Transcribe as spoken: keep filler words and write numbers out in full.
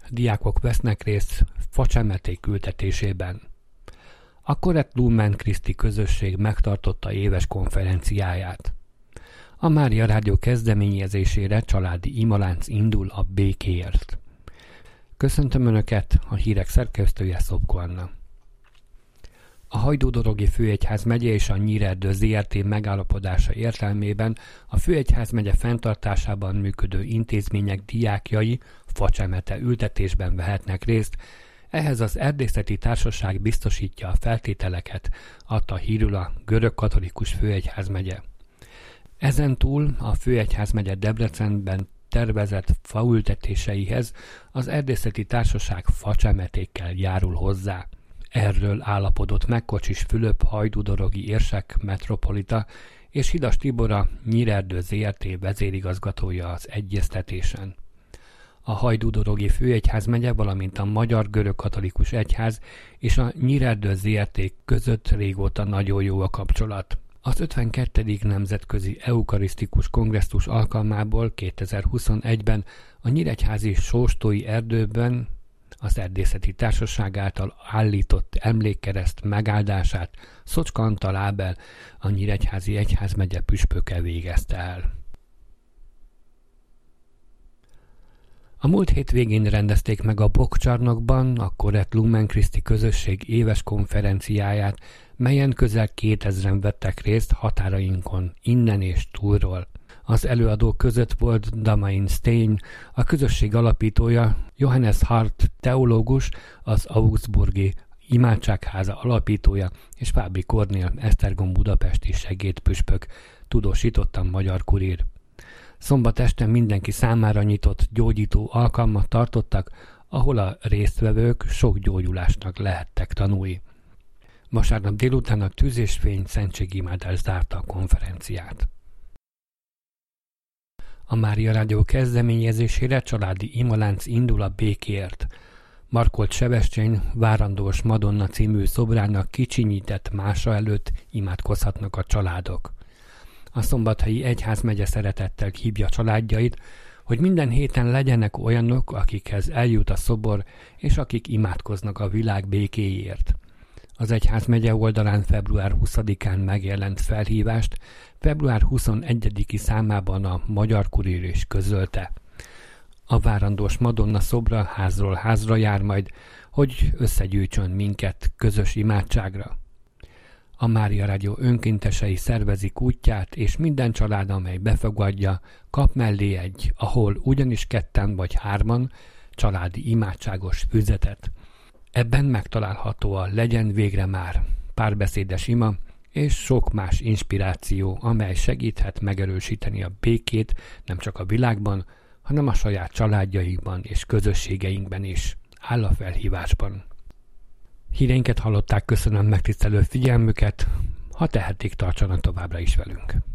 diákok vesznek részt facsemeték ültetésében. A Korett Lumen Christi közösség megtartotta éves konferenciáját. A Mária Rádió kezdeményezésére családi imalánc indul a békéért. Köszöntöm Önöket, a hírek szerkesztője Szopko Anna. A Hajdú-Dorogi Főegyházmegye és a Nyírerdő zé er té megállapodása értelmében a Főegyházmegye fenntartásában működő intézmények diákjai facsemete ültetésben vehetnek részt. Ehhez az Erdészeti Társaság biztosítja a feltételeket, adta hírül a Görögkatolikus Főegyházmegye. Ezentúl a Főegyházmegye Debrecenben tervezett faültetéseihez az Erdészeti Társaság facsemetékkel járul hozzá. Erről állapodott meg Kocsis Fülöp hajdú-dorogi érsek metropolita és Hidas Tibor a Nyírerdő zé er té vezérigazgatója az egyeztetésen. A Hajdú-Dorogi Főegyházmegye, valamint a Magyar Görögkatolikus Egyház és a Nyírerdő zé er té között régóta nagyon jó a kapcsolat. Az ötvenkettedik Nemzetközi Eukarisztikus Kongresszus alkalmából kétezer-huszonegyben a nyíregyházi Sóstói erdőben az Erdészeti Társaság által állított emlékkereszt megáldását Szocska Antal Ábel, a Nyíregyházi Egyházmegye püspöke végezte el. A múlt hétvégén rendezték meg a Bokkcsarnokban a Korett Lumen Christi közösség éves konferenciáját, melyen közel kétezren vettek részt határainkon, innen és túlról. Az előadók között volt Damain Stein, a közösség alapítója, Johannes Hart teológus, az Augsburgi Imádságháza alapítója, és Fábri Kornél Esztergom budapesti segédpüspök, tudósított a Magyar Kurír. Szombat este mindenki számára nyitott gyógyító alkalmat tartottak, ahol a résztvevők sok gyógyulásnak lehettek tanulni. Vasárnap délután a Tűz és Fény szentségimádás zárta a konferenciát. A Mária Rádió kezdeményezésére családi imalánc indul a békéért. Markolt Sebestyén Várandós Madonna című szobrának kicsinyített mása előtt imádkozhatnak a családok. A Szombathelyi Egyházmegye szeretettel hívja családjait, hogy minden héten legyenek olyanok, akikhez eljut a szobor, és akik imádkoznak a világ békéjéért. Az Egyházmegye oldalán február huszadikán megjelent felhívást február huszonegyediki számában a Magyar Kurír is közölte. A Várandós Madonna szobra házról házra jár majd, hogy összegyűjtsön minket közös imádságra. A Mária Rádió önkéntesei szervezik útját, és minden család, amely befogadja, kap mellé egy, ahol ugyanis ketten vagy hárman, családi imádságos füzetet. Ebben megtalálható a Legyen végre már, párbeszédes ima, és sok más inspiráció, amely segíthet megerősíteni a békét nem csak a világban, hanem a saját családjaikban és közösségeinkben is, áll a felhívásban. Híreinket hallották, köszönöm megtisztelő figyelmüket, ha tehetik, tartsanak továbbra is velünk.